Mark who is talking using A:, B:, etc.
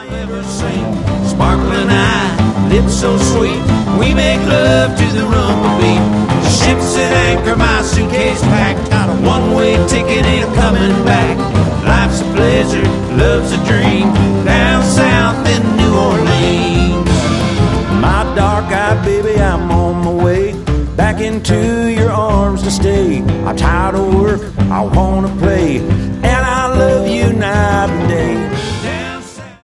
A: I've ever seen. Sparkling eye, lips so sweet, we make love to the rumble beat. Ships at anchor, my suitcase packed, got a one-way ticket, ain't coming back. Life's a pleasure, love's a dream, down south in New Orleans. My dark-eyed baby, I'm on my way back into your arms to stay. I'm tired of work, I wanna play, and I love you night and day.